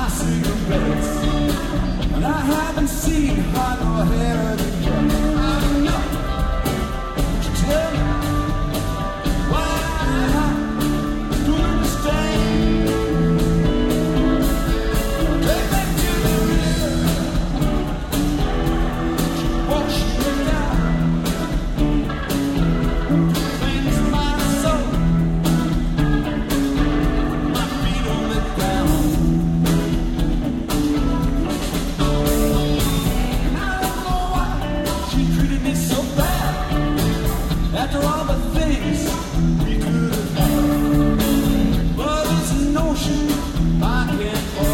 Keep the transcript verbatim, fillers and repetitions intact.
cigarettes, and I haven't seen her nor heard it yet. I don't know. Would you tell me why I don't understand? Take me to the river, wash me down, cleanse my soul, my feet on the ground. So bad after all the things we could have had, but it's a notion I can't